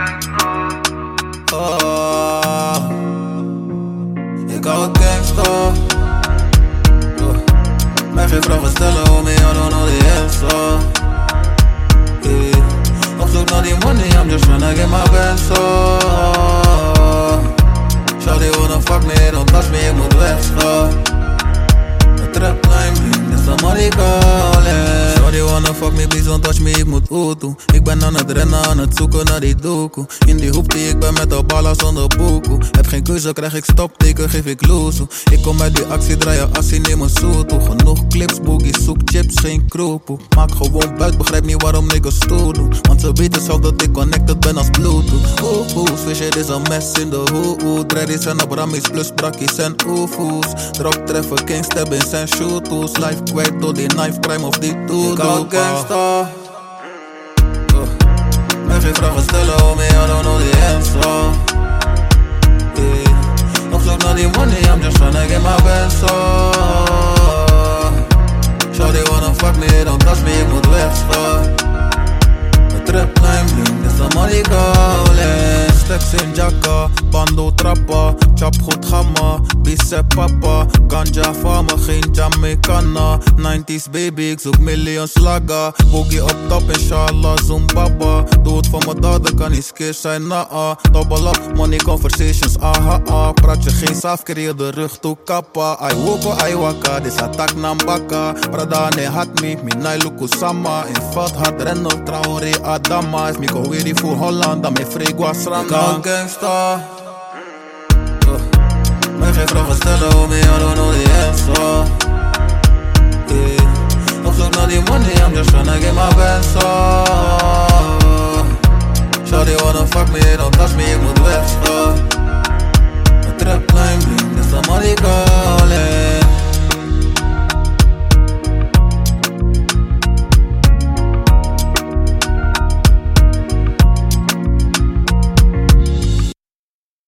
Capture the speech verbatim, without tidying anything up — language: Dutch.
Oh, ik hou het gangsta. Mij geen vragen stellen, homie, I don't know the answer. Yeah. Op zoek naar die money, I'm just tryna get my bands up. Shawty wanna fuck me, don't touch me, ik moet wegstaan. De trapline bling, is de money calling. Shawty wanna fuck me, please don't touch me, ik moet oeto. Ik ben aan het rennen, aan het zoeken naar die doku. In die hoeptie, ik ben met de ballen zonder boekoe. Heb geen keuze, krijg ik stopteken, geef ik loezo. Ik kom uit die actie, draai je assie, neem een soeto. Genoeg clips, boogies, zoek chips, geen kroepoe. Maak gewoon buik, begrijp niet waarom niggas stoer doen. Want ze weten zelf dat ik connected ben als bluetooth. Oeh oeh, switch it is een mes in de hoe. Dreddies zijn op rammies plus brakkies en oefoes. Drop treffen, king stab in zijn shooters. Life kwijt door die knife crime of die tool. Ik hou gangsta. Mij geen vragen stellen, homie, I don't know the answer. Yeah. Op zoek naar die money, I'm just tryna get my bands up. Shawty wanna fuck me, don't touch me, ik moet wegstaan. De trapline bling, is de money calling. Stacks in jacka, bando trappa. Chap goed gamma, bicep papa. Ganja van me, geen Jamaicana. nineties baby, ik zoek million slagga. Boogie op top, inshallah, zoom baba. Doe het voor mijn dader, kan niet skeer zijn, naa. Double up, money conversations, aha ah. Praat je geen saaf, creëer de rug toe kappa. Ai woko, ai waka, dis attack nambaka. Prada ne hat me, minai luku sama. In veld hard rennen, Traoré Adama. Is Miko weer voor Holland, dan me fregua sranda. Gangsta. Mij geen vragen stellen, homie, I don't know the answer. Yeah. Op zoek naar die money, I'm just tryna get my bands up. Shawty wanna fuck me, don't touch me,